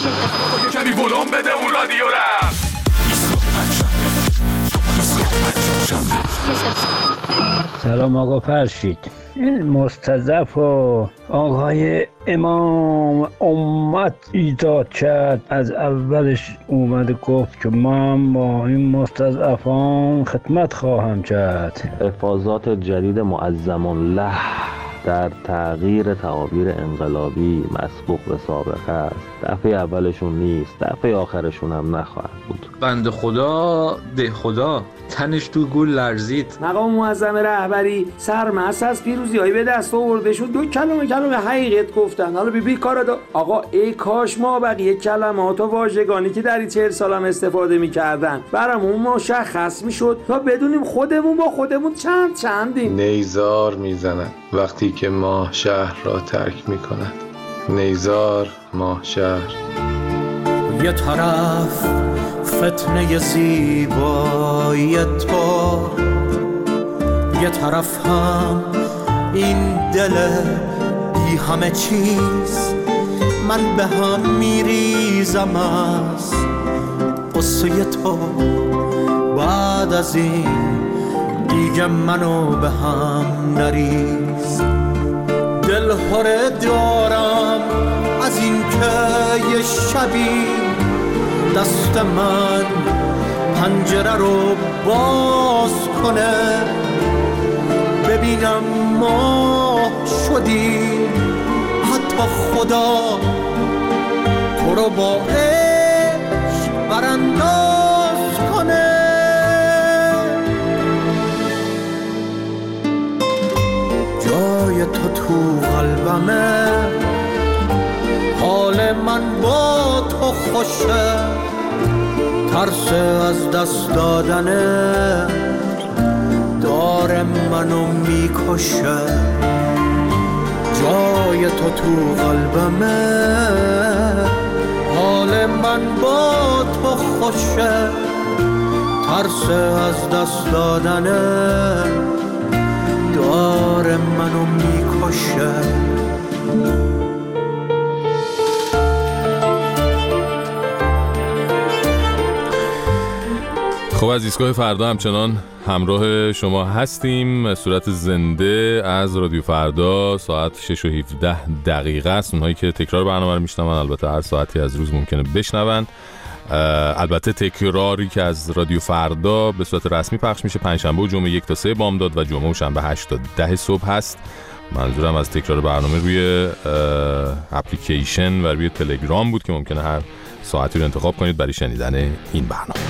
کمی ولوم بده اون رادیو را. سلام آقا فرشید. این مستضعف و آقای امام امت ایجاد کرد، از اولش اومده گفت که من با این مستضعفان خدمت خواهم کرد. افاضات جدید معظم الله در تغییر تعابیر انقلابی مسبوق به سابقه است. دفعه اولشون نیست، دفعه آخرشون هم نخواهد بود. بنده خدا ده خدا تنش تو گول لرزید. مقام معظم رهبری سرمست از پیروزی‌های به دست آورده شد، دو کلمه حقیقت گفتن. حالا بی کارا آقا ای کاش ما بقیه کلمات و واژگانی که در این 40 سالم استفاده می‌کردن برامون مشخص می‌شد تا بدونیم خودمون با خودمون چندیم. نیزار میزنند وقتی که ماه شهر را ترک می‌کند. نیزار ماه شهر. یه طرف فتنه زیبایی تو، یه طرف هم این دل بی همه چیز. من به هم میریزم از قصه تو، بعد از این دیگه منو به هم نریز. دل هره دارم از این که یه شبی دست من پنجره رو باز کنه، ببینم ما شدیم حتی خدا تو رو با عشق برانداز کنه. جای تو قلبمه، حال من با تو خوشه، ترس از دست دادنه داره منو میکشه. جای تو قلبمه، حال من با تو خوشه، ترس از دست دادنه داره منو میکشه. خب از ایستگاه فردا همچنان همراه شما هستیم، صورت زنده از رادیو فردا. ساعت 6:17 است. اونهایی که تکرار برنامه رو میشنون البته هر ساعتی از روز ممکنه بشنون. البته تکراری که از رادیو فردا به صورت رسمی پخش میشه پنجشنبه و جمعه 1 تا 3 بامداد و جمعه و شنبه 8 تا 10 صبح هست. منظورم از تکرار برنامه روی اپلیکیشن و روی تلگرام بود که ممکنه هر ساعتی رو انتخاب کنید برای شنیدن این برنامه.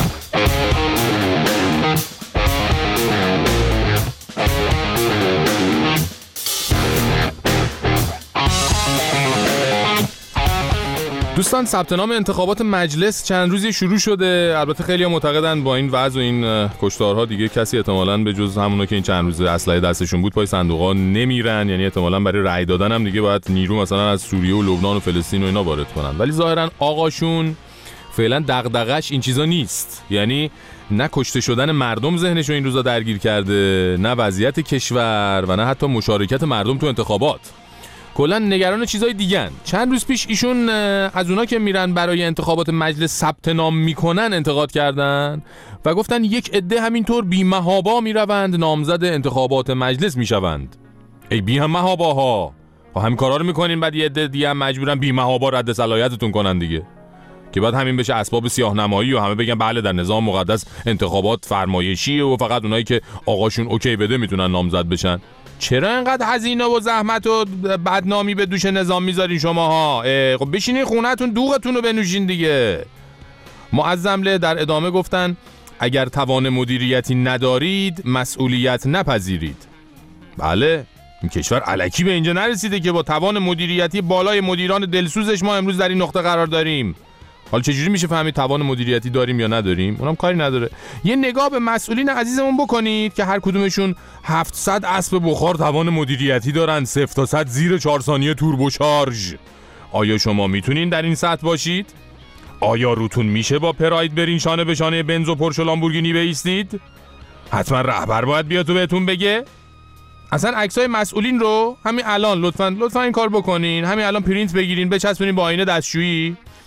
دوستان ثبت نام انتخابات مجلس چند روزی شروع شده. البته خیلی معتقدن با این وضع و این کشتارها دیگه کسی احتمالاً به جز همونا که این چند روز اسلحه دستشون بود پای صندوق‌ها نمیرن، یعنی احتمالاً برای رأی دادن هم دیگه باید نیرو مثلا از سوریه و لبنان و فلسطین و اینا وارد کنن. ولی ظاهراً آقاشون فعلا دغدغش این چیزا نیست، یعنی نه کشته شدن مردم ذهنشو این روزا درگیر کرده، نه وضعیت کشور و نه حتی مشارکت مردم تو انتخابات. کلا نگران چیزای دیگن. چند روز پیش ایشون از اونا که میرن برای انتخابات مجلس ثبت نام میکنن انتقاد کردن و گفتن یک عده همینطور بی محابا میروند نامزد انتخابات مجلس میشوند. ای بی هم محاباها، همین کارا رو میکنین بعد یه عده دیگه هم مجبورن بی محابا رد صلاحیتتون کنن دیگه، که بعد همین بشه اسباب سیاه‌نمایی و همه بگن بله در نظام مقدس انتخابات فرمایشیه و فقط اونایی که آقاشون اوکی بده میتونن نامزد بشن. چرا اینقدر هزینه و زحمت و بدنامی به دوش نظام میذارین شماها؟ خب بشینین خونه‌تون دوغتون رو بنوشین دیگه. معظمله در ادامه گفتن اگر توان مدیریتی ندارید مسئولیت نپذیرید. بله این کشور الکی به اینجا نرسیده که با توان مدیریتی بالای مدیران دلسوزش ما امروز در این نقطه قرار داریم. حالا چجوری میشه فهمید توان مدیریتی داریم یا نداریم؟ اونم کاری نداره. یه نگاه به مسئولین عزیزمون بکنید که هر کدومشون 700 اسب بخار توان مدیریتی دارن، 0 تا 100 زیر 4 ثانیه توربو شارژ. آیا شما میتونین در این سطح باشید؟ آیا روتون میشه با پراید برین شانه به شانه بنز و پورش و لامبورگینی بایستید؟ حتما رهبر باید بیاد تو بهتون بگه. اصلا عکسای مسئولین رو همین الان لطفاً این کار بکنین، همین الان پرینت بگیرین بچسبونین با آینه دستشویی،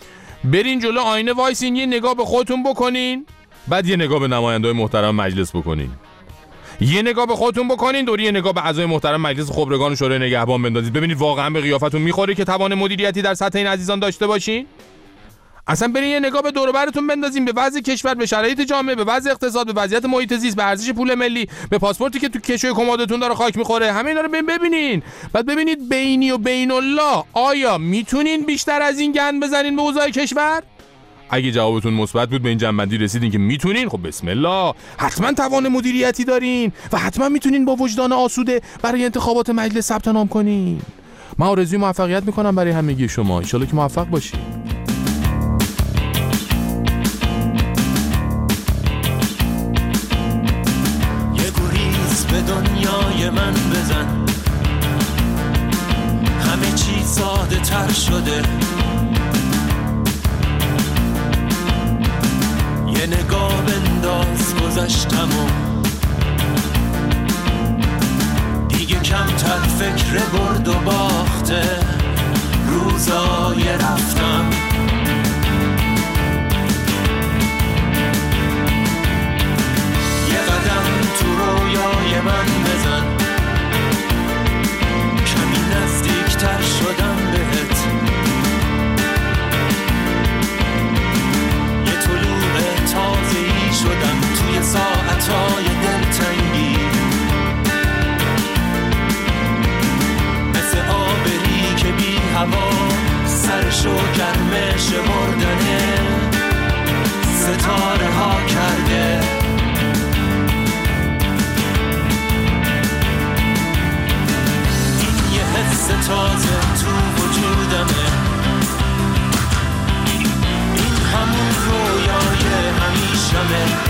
برین جلو آینه وایسین، یه نگاه به خودتون بکنین، بعد یه نگاه به نماینده‌های محترم مجلس بکنین. یه نگاه به خودتون بکنین، دوری یه نگاه به اعضای محترم مجلس خبرگان و شورای نگهبان بندازید، ببینید واقعا به قیافتون میخوره که توان مدیریتی در سطح این عزیزان داشته باشین. اصلا برین یه نگاه به دور و برتون بندازین، به وضع کشور، به شرایط جامعه، به وضع اقتصاد، به وضعیت محیط زیست، به ارزش پول ملی، به پاسپورتی که تو کشوی کمدتون داره خاک میخوره. همه اینا رو ببینین، بعد ببینید بینی و بین الله آیا میتونین بیشتر از این گند بزنین به اوضاع کشور؟ اگه جوابتون مثبت بود، به این جنبندی رسیدین که میتونین، خب بسم الله، حتما توان مدیریتی دارین و حتما میتونین با وجدان آسوده برای انتخابات مجلس ثبت نام کنین. من آرزوی موفقیت میکنم برای همگی شما، ان شاءالله که موفق باشین. یه گریز به دنیای من بزن، همه چی ساده تر شده. یه نگاه بنداز گذشتمو، دیگه کمتر فکر برد و باخته روزای رفتم. یه قدم تو رویای من بزن، کمی نزدیکتر شدم بهت. تازه‌ای شدم توی ساعتهای دلتنگی، مثل آبری که بی هوا سرشو گرم شمردن ستاره ها کرده. این یه حس تازه تو وجودمه، این همون رویای همیشمه.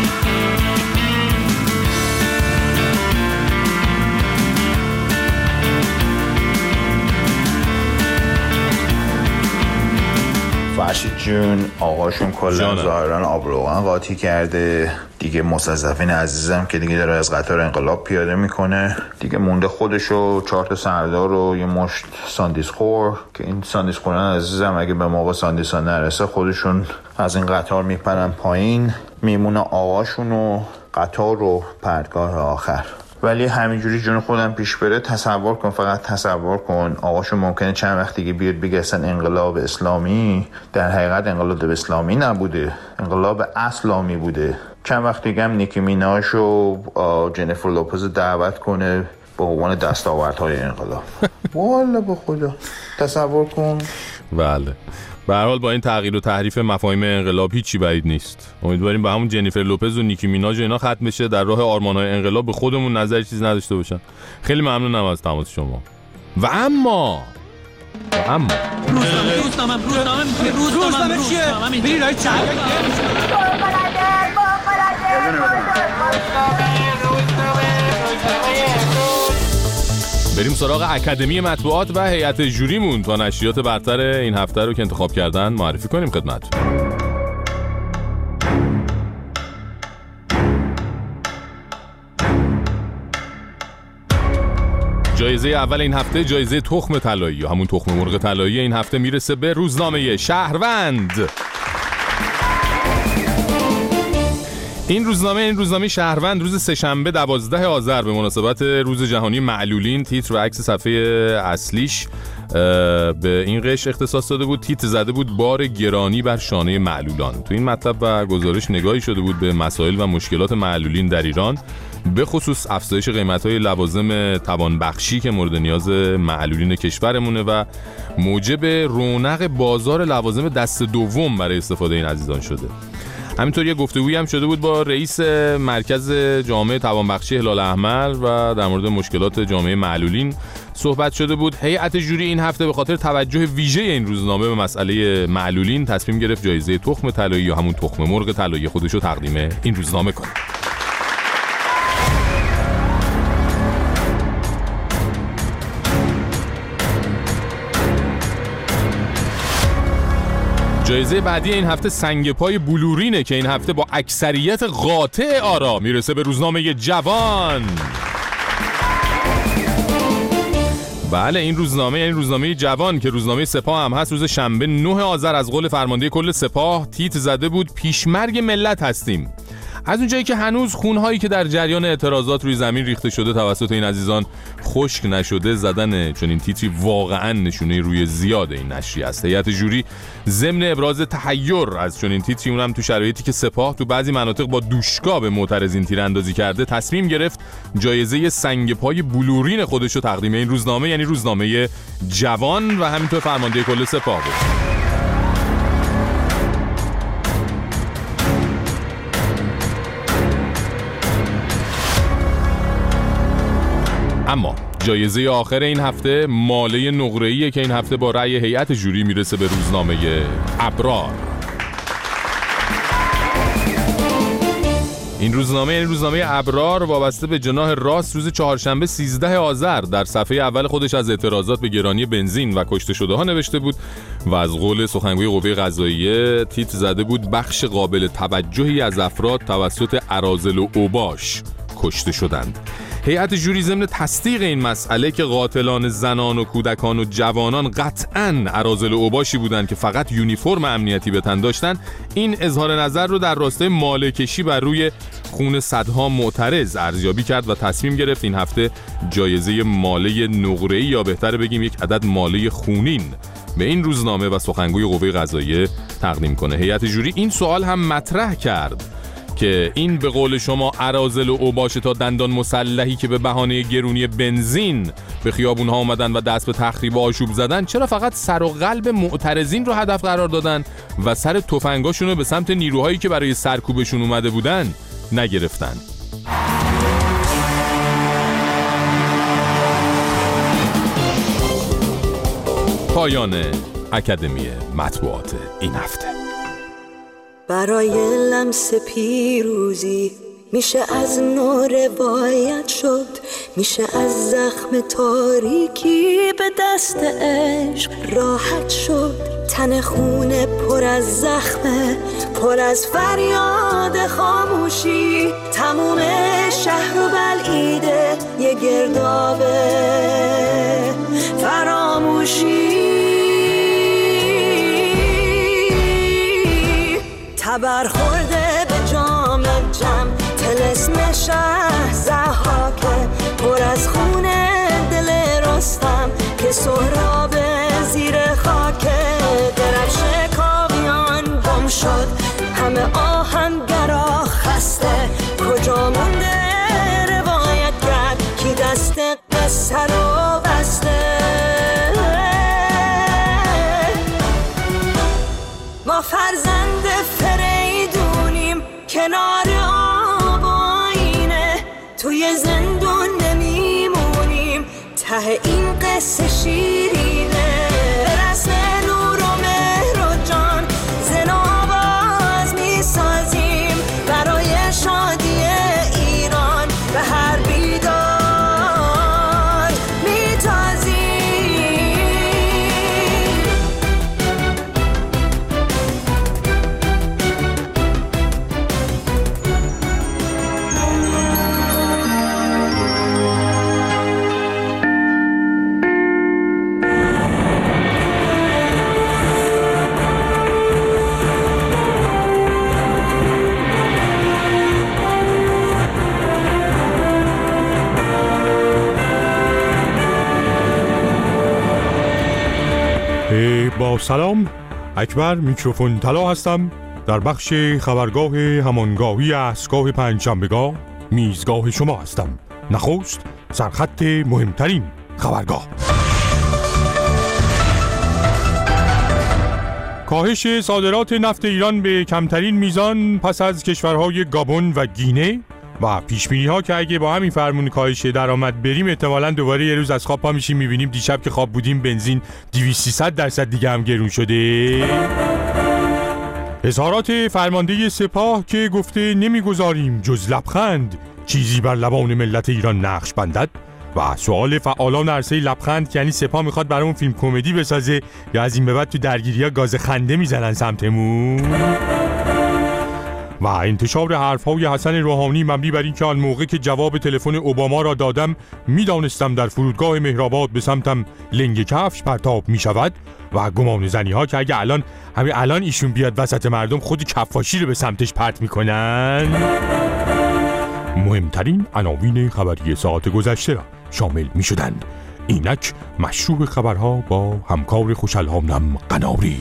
فرشید جون، آقاشون کلا ظاهران آبروغان قاطی کرده دیگه. مستضعفین عزیزم که دیگه داره از قطار انقلاب پیاده میکنه دیگه، مونده خودشو 4 سردار و یه مشت ساندیس خور که این ساندیس خوران عزیزم اگه به موقع ساندیسا نرسه خودشون از این قطار میپرن پایین، میمونه آقاشون و قطار و پرتگاه آخر. ولی همینجوری جون خودم پیش بره، تصور کن، فقط تصور کن آقاشون ممکنه چند وقت دیگه بیاد بگه اصلا انقلاب اسلامی در حقیقت انقلاب اسلامی نبوده، انقلاب اسلامی بوده. چند وقت دیگه هم نیکی میناش و جنیفر لوپز دعوت کنه به عنوان دستاوردهای انقلاب. والا به خدا تصور کن. بله، به هر حال با این تغییر و تحریف مفاهیم انقلاب هیچی بعید نیست. امیدواریم به همون جنیفر لوپز و نیکی میناژ و اینا ختم بشه، در راه آرمان‌های انقلاب به خودمون نظری چیز نداشته باشن. خیلی ممنونم از تماس شما. و اما روزنامه چیه؟ بری رای چند بریم سراغ اکادمی مطبوعات و هیئت ژوریمون تا نشریات برتر این هفته رو که انتخاب کردن معرفی کنیم خدمتتون. جایزه اول این هفته جایزه تخم طلایی یا همون تخم مرغ طلایی این هفته میرسه به روزنامه شهروند. این روزنامه شهروند روز سه‌شنبه 12 آذر به مناسبت روز جهانی معلولین تیتر و عکس صفحه اصلیش به این قش اختصاص داده بود. تیتر زده بود بار گرانی بر شانه معلولان. تو این مطلب و گزارش نگاهی شده بود به مسائل و مشکلات معلولین در ایران، به خصوص افزایش قیمت‌های لوازم توانبخشی که مورد نیاز معلولین کشورمونه و موجب رونق بازار لوازم دست دوم برای استفاده این عزیزان شده. همینطور یه گفتگویی هم شده بود با رئیس مرکز جامعه توانبخشی هلال احمر و در مورد مشکلات جامعه معلولین صحبت شده بود. هیئت ژوری این هفته به خاطر توجه ویژه این روزنامه به مسئله معلولین تصمیم گرفت جایزه تخم طلایی یا همون تخم مرغ طلایی خودش رو تقدیم این روزنامه کنه. جایزه بعدی این هفته سنگ پای بلورینه که این هفته با اکثریت قاطع آرا میرسه به روزنامه جوان. بله این روزنامه یعنی روزنامه جوان که روزنامه سپاه هم هست، روز شنبه 9 آذر از قول فرمانده کل سپاه تیتر زده بود پیشمرگ ملت هستیم. از اونجایی که هنوز خونهایی که در جریان اعتراضات روی زمین ریخته شده توسط این عزیزان خشک نشده، زدن چنین تیتری واقعا نشونه روی زیاد این نشریه است. هیئت ژوری ضمن ابراز تحیر از چنین تیتری، اونم تو شرایطی که سپاه تو بعضی مناطق با دوشکا به معترضین تیراندازی کرده، تصمیم گرفت جایزه سنگ پای بلورین خودش رو تقدیم این روزنامه یعنی روزنامه جوان و همینطور فرمانده کل سپاه بود. اما جایزه آخر این هفته ماله نقره‌ایه که این هفته با رأی هیئت ژوری میرسه به روزنامه ابرار. این روزنامه یعنی روزنامه ابرار وابسته به جناح راست روز چهارشنبه 13 آذر در صفحه اول خودش از اعتراضات به گرانی بنزین و کشته شده ها نوشته بود و از قول سخنگوی قوه قضاییه تیتر زده بود بخش قابل توجهی از افراد توسط اراذل و اوباش کشته شدند. هیئت ژوری ضمن تصدیق این مسئله که قاتلان زنان و کودکان و جوانان قطعاً اراذل و اوباشی بودند که فقط یونیفرم امنیتی به تن داشتن، این اظهار نظر رو در راستای ماله کشی بر روی خون صدها معترض ارزیابی کرد و تصمیم گرفت این هفته جایزه ماله نقره‌ای یا بهتر بگیم یک عدد ماله خونین به این روزنامه و سخنگوی قوه قضاییه تقدیم کنه. هیئت ژوری این سوال هم مطرح کرد که این به قول شما اراذل و اوباش تا دندان مسلحی که به بهانه گرونی بنزین به خیابون‌ها اومدن و دست به تخریب و آشوب زدن، چرا فقط سر و قلب معترضین رو هدف قرار دادن و سر تفنگاشون رو به سمت نیروهایی که برای سرکوبشون اومده بودن نگرفتن؟ پایان اکادمی مطبوعات این هفته. برای لمس پیروزی میشه از نو روایت شد، میشه از زخم تاریکی به دست عشق راحت شد. تن خونه پر از زخمه، پر از فریاد خاموشی، تموم شهر رو بلعیده یه گرداب فراموشی. برخورده به جام جم طلسم شهر ضحاکه، پر از خونه دل رستم که سهراب زیر خاکه. درفش کاویان گم شد، همه آهنگرا خسته، کجا مونده روایت کرد کی دست قصه رو بسته. ما فرزند فریدونیم کنار آب و آینه، توی زندون نمیمونیم ته این قصه شیرینه. رسم نور و مهر و جان زن و آواز میسازیم برای شادی ایران، به هر بیدار میتازیم. با سلام، اکبر میکروفون طلا هستم. در بخش خبرگاه همانگاهی اسگاه پنجشنبه‌گاه میزگاه شما هستم. نخست سرخط مهمترین خبرگاه. کاهش صادرات نفت ایران به کمترین میزان پس از کشورهای گابون و گینه و پیش‌بینی‌ها که اگه با همین فرمون کاهش درآمد بریم احتمالاً دوباره یه روز از خواب پا میشیم می‌بینیم دیشب که خواب بودیم بنزین 200-300% دیگه هم گرون شده. اظهارات فرمانده سپاه که گفته نمیگذاریم جز لبخند چیزی بر لبان ملت ایران نقش بندد و سوال فعالان عرصه لبخند که یعنی سپاه میخواد برامون فیلم کمدی بسازه یا از این به بعد تو درگیری‌ها گاز خنده میزنن سمتمون. و انتشار حرف‌های حسن روحانی مبنی بر اینکه آن موقع که جواب تلفن اوباما را دادم میدانستم در فرودگاه مهرآباد به سمتم لنگ کفش پرتاب میشود و گمان زنی‌ها که اگه همین الان ایشون بیاد وسط مردم خود کفاشی رو به سمتش پرت میکنن. مهمترین عناوین خبری ساعت گذشته را شامل میشدند. اینک مشروع خبرها با همکار خوش‌الحامم قناری.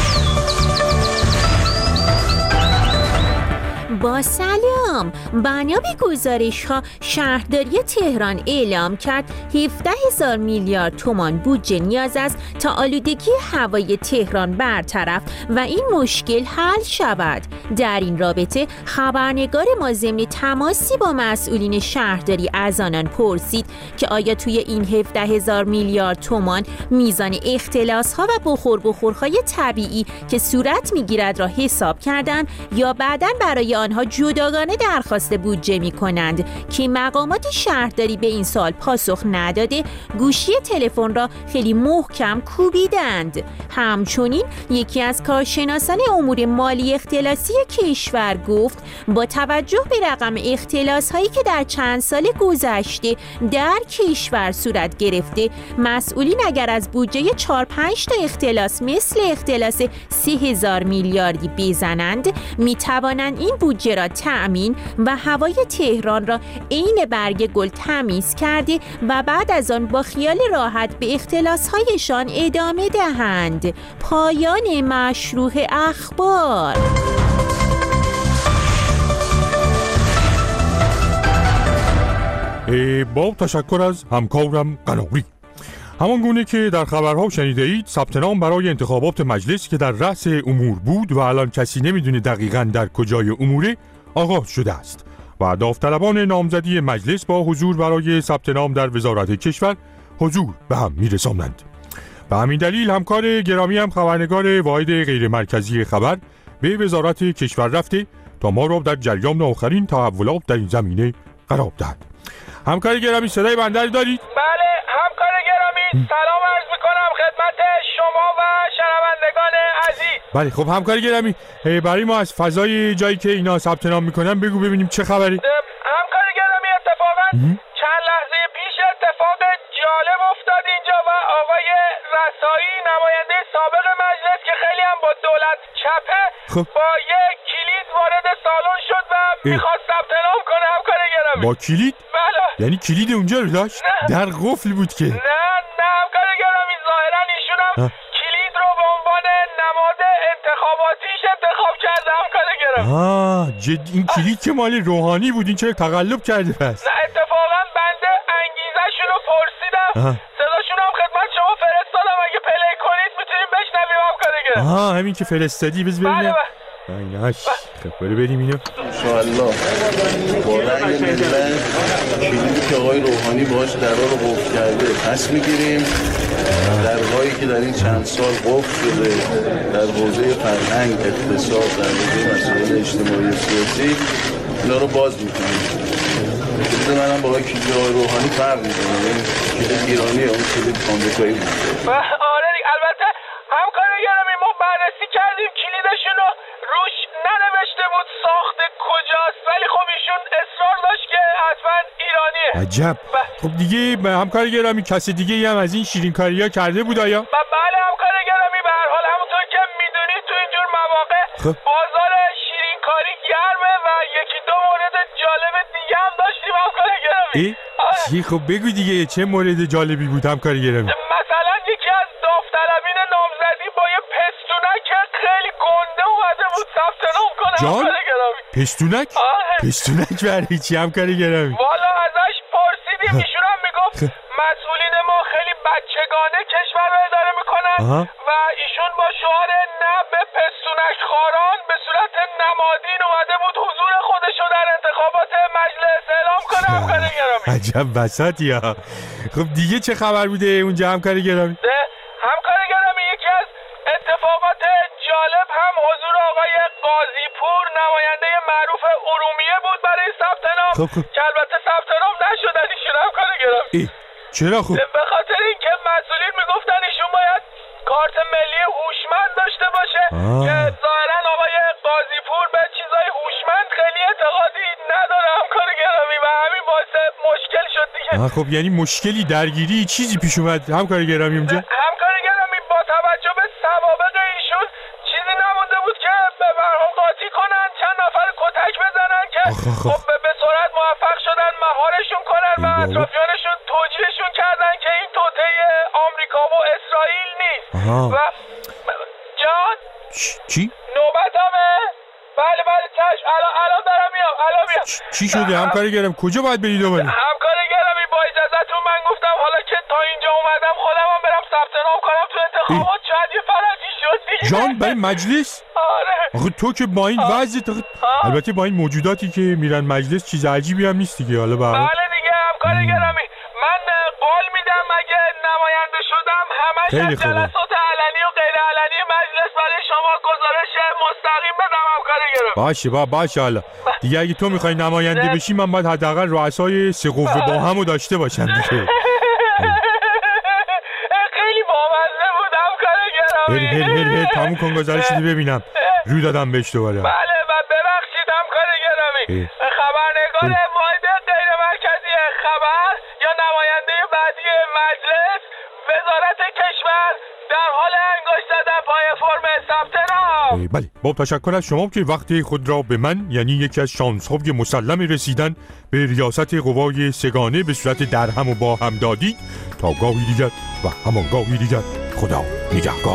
با سلام، بنا به گزارش ها شهرداری تهران اعلام کرد 17,000 میلیارد تومان بودجه نیاز است تا آلودگی هوای تهران برطرف و این مشکل حل شود. در این رابطه خبرنگار ما ضمن تماسی با مسئولین شهرداری از آنان پرسید که آیا توی این 17,000 میلیارد تومان میزان اختلاس ها و بخورهای طبیعی که صورت میگیرد را حساب کردند یا بعداً برای آنها جداگانه درخواست بودجه می کنند. که مقامات شهرداری به این سوال پاسخ نداده گوشی تلفن را خیلی محکم کوبیدند. همچنین یکی از کارشناسان امور مالی اختلاسی کشور گفت با توجه به رقم اختلاس هایی که در چند سال گذشته در کشور صورت گرفته، مسئولین اگر از بودجه 4-5 تا اختلاس مثل اختلاس 3,000 میلیاردی بزنند می توانند این بودجه را تأمین و هوای تهران را عین برگ گل تمیز کرده و بعد از آن با خیال راحت به اختلاس‌هایشان ادامه دهند. پایان مشروع اخبار. با تشکر از همکارم قناری. همان گونه که در خبرها شنیده اید، ثبت نام برای انتخابات مجلس که در رأس امور بود و الان کسی نمیدونه دقیقاً در کجای اموره آغاز شده است و داوطلبان نامزدی مجلس با حضور برای ثبت نام در وزارت کشور حضور به هم میرسانند. به همین دلیل همکار گرامی هم خبرنگار واحد غیر مرکزی خبر به وزارت کشور رفته تا ما را در جریان آخرین تحولات در این زمینه قرار دهد. همکار گرامی صدای بنده دارید؟ بله همکار گرامی، سلام عرض میکنم خدمت شما و شنوندگان عزیز. بله خب همکار گرامی، برای ما از فضای جایی که اینا ثبت نام میکنن بگو ببینیم چه خبری. همکار گرامی اتفاقا چند لحظه پیش اتفاق جالب افتاد اینجا و آقای رسایی نماینده سابق مجلس که خیلی هم با دولت چپه با یک کلید وارد سالن شد و میخواست ثبت نام کنه. همکار گرامی با کلید؟ بله. یعنی کلید اونجا رو داشت؟ در قفل بود که؟ نه همکار گرامی، ظاهرا ایشون هم کلید رو به عنوان نماد انتخاباتیش انتخاب کرده. همکار گرامی این کلید که مال روحانی بود، این چرا تقلب کرده پس؟ نه اتفاقا بنده انگیزه‌شون رو پرسیدم، صداشون هم خدمت شما فرستادم، اگه پلی کنید میتونیم بشنویم. همکار گرامی همین که فرستادی بز ببینم. خب بریم اینو انشاءالله با رأی ملت کلیدی که آقای روحانی باهاش درها رو قفل کرده پس میگیریم. درهایی که در این چند سال قفل شده در حوزه فرهنگ، اقتصاد، در حوزه مسائل اجتماعی و سیاسی، اینا رو باز میکنیم. کلید منم با کلید آقای روحانی فرق میکنه، کلید ایرانی اون کلید آمریکایی بود. آره البته همکار گرامی ما بررسی کردیم کلیدشون رو روش ننوشته بود ساخت کجاست، ولی خب ایشون اصرار داشت که حتما ایرانیه. عجب. خب دیگه همکار گرامی کسی دیگه هم از این شیرینکاری‌ها کرده بود آیا؟ بله همکار گرامی، به هر حال همونطور که میدونید تو اینجور مواقع بازار شیرینکاری گرمه و یکی دو مورد جالب دیگه هم داشتیم. همکار گرامی خب بگو دیگه چه مورد جالبی بود همکار گرامی؟ مثلا یکی از داوطلبین نامزدی با یه پستونک خیلی گنده اومده بود ثبت نام کنه. همکار گرامی پستونک؟ پستونک برای چی همکار گرامی؟ والا ازش پرسیدیم، ایشون هم میگفت مسئولین ما خیلی بچگانه کشور رو اداره میکنن و ایشون با شعار نه به پستونک خاران به صورت نمادین اومده بود حضور خودشو در انتخابات مجلس اعلام کنه. همکار گرامی عجب وسطی ها. خب دیگه چه خبر بوده اونجا همکار گرامی؟ همکار گرامی یکی از اتفاقات جالب هم حضور آقای قاضی‌پور نماینده معروف ارومیه بود برای ثبت نام که البته ثبت نام نشدن ایشون. همکار گرامی چرا؟ خب به خاطر اینکه مسئولین میگفتن ایشون باید کارت ملی هوشمند داشته باشه که ظاهرا آقای قاضی‌پور به چیزای هوشمند خب یعنی مشکلی، درگیری، چیزی پیش اومد همکار گرامی اونجا؟ همکار گرامی با توجه به سوابق ایشون چیزی نمونده بود که به مرحوم قاطی کنن، چند نفر کتک بزنن که خب به سرعت موفق شدن مهارشون کنن و اطرافیانشون توجیهشون کردن که این توطئه آمریکا و اسرائیل نیست. و جان چی؟ نوبتمه؟ بله چشم، الان دارم میام. چی شده همکار گرامی؟ کجا باید برید دوباره؟ همکار گرامی با اجازهتون من گفتم حالا که تا اینجا اومدم خودم هم برم ثبت نام کنم تو انتخابات، شاید یه فرقی شد دیگه. جان برای مجلس؟ آره. آخه تو که با این وضعیت، البته با این موجوداتی که میرن مجلس چیز عجیبی هم نیست دیگه. حالا بله دیگه همکار گرامی، من قول میدم اگه نماینده شدم همش از جلسات علنی و غیر علنی مجلس برای شما گزارش مستقیم بدم همکار گرامی. باشه حالا دیگه اگه تو میخوای نماینده بشی من باید حداقل رؤسای سه قوه با همو داشته باشم دیگه. خیلی بامزه بود همکار گرامی. هر تموم کن گزارشی ببینم. رو دادم بهش دوباره. بله و ببخشید همکار گرامی، خبرنگار واحد غیر مرکزی خبر یا نماینده بعدی مجلس وزارت کشور در حال انگشت زدن پای فرم ثبت نام. بله با تشکر از شما که وقت خود را به من، یعنی یکی از شانس‌های مسلم رسیدن به ریاست قوای سگانه به صورت درهم و با هم دادید. تا گاهی دیگر و همان گاهی دیگر، خدا نگهدار.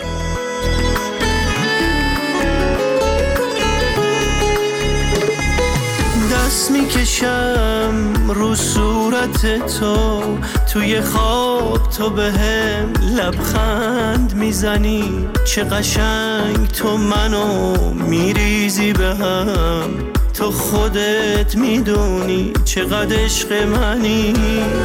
دست میکشم رو صورت تو، توی خواب تو بهم لبخند میزنی، چه قشنگ تو منو میریزی بهم، تو خودت میدونی چقدر عشق منی،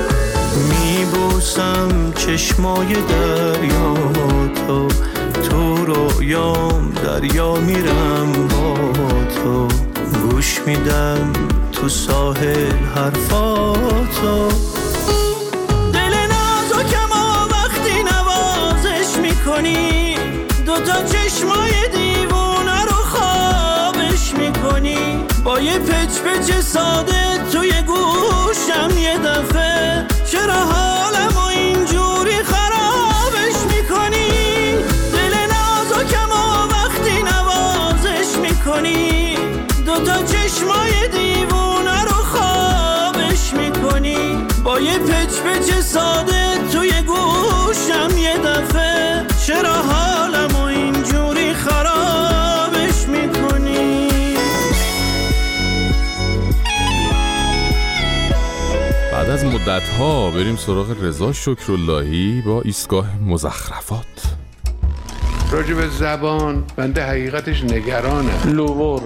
میبوسم چشمای دریا تو رویام دریا میرم با تو، گوش میدم تو ساحل حرفاتو، دل نازکم و وقتی نوازش میکنی، دوتا چشمای دیوونه رو خوابش میکنی، با یه پچ ساده توی گوشم یه دفعه، چرا حالمو اینجوری خرابش میکنی، دل نازکم و وقتی نوازش میکنی، دوتا چشمای دیوونه رو خوابش میکنی، با یه پچ ساده توی گوشم یه دفعه، چرا حالمو اینجوری خرابش میکنی. بعد از مدت‌ها بریم سراغ رضا شکراللهی با ایستگاه مزخرفات. راجع به زبان بنده حقیقتش نگرانم. لور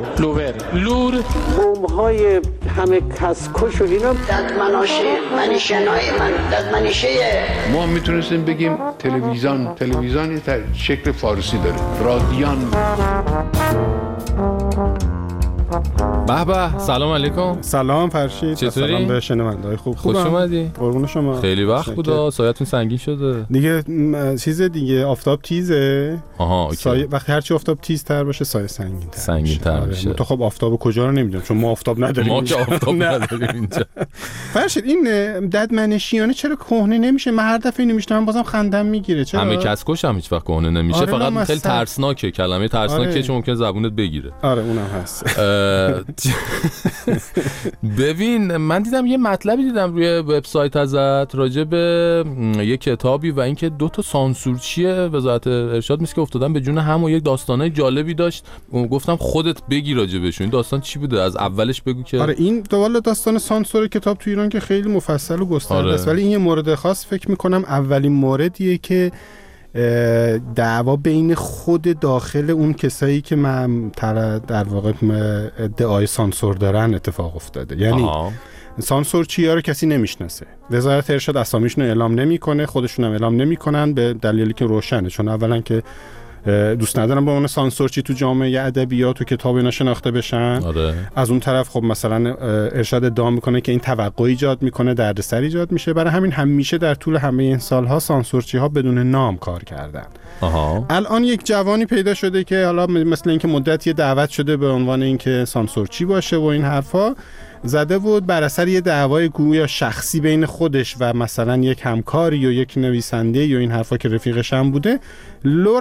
بوم‌های همه کسکش و اینا ددمناشه منیشنای من ددمنیشه. ما میتونستیم بگیم تلویزیون شکل فارسی داره، رادیان. به سلام علیکم. سلام فرشید. چطوری؟ سلام به شنونده‌های خوب. خوش اومدی. قربون شما. خیلی وقت بود سایتون سنگین شده دیگه. چیز دیگه آفتاب تیزه. آها اوکی. وقتی هرچی آفتاب تیزتر باشه سایه سنگین‌تر میشه. تو خب آفتاب کجا رو نمیدونم چون ما آفتاب نداریم. ما که آفتاب نداریم اینجا. فرشید این ددمنشیانه چرا کهنه نمیشه؟ من هر دفعه اینو میشنوم بازم خندم میگیره. چرا؟ همه کسکش هم هیچ وقت کهنه نمیشه. فقط خیلی ترسناکه، کلمه ترسناکه چون ممکنه زبونت بگیره. آره اونم هست. ببین من دیدم یه مطلبی دیدم روی وبسایت ازت راجع به یه کتابی و اینکه 2 تا سانسورچی وزارت ارشاد میگه که افتادن به جون هم و یک داستانای جالبی داشت. گفتم خودت بگی راجع بهشون. این داستان چی بوده؟ از اولش بگو که. آره این دوال داستان سانسور کتاب تو ایران که خیلی مفصل و گسترده است. ولی این یه مورد خاص فکر میکنم اولین موردیه که دعوا بین خود داخل اون کسایی که در واقع ادعای سانسور دارن اتفاق افتاده. یعنی سانسور چیه رو کسی نمیشناسه. وزارت ارشاد اسامیشون رو اعلام نمیکنه، خودشون هم اعلام نمیکنن به دلیلی که روشنه، چون اولا که دوست ندارن به عنوان سانسورچی تو جامعه ادبیات و کتاب اینا شناخته بشن. آره. از اون طرف خب مثلا ارشاد ادعا میکنه که این توقع ایجاد میکنه، دردسر ایجاد میشه. برای همین همیشه در طول همه این سالها سانسورچی ها بدون نام کار کردن. الان یک جوانی پیدا شده که حالا مثل اینکه مدتی دعوت شده به عنوان اینکه سانسورچی باشه و این حرفا زده بود بر اثر یه دعوای گویا شخصی بین خودش و مثلا یک همکاری یا یک نویسنده یا این حرفا که رفیقش هم بوده،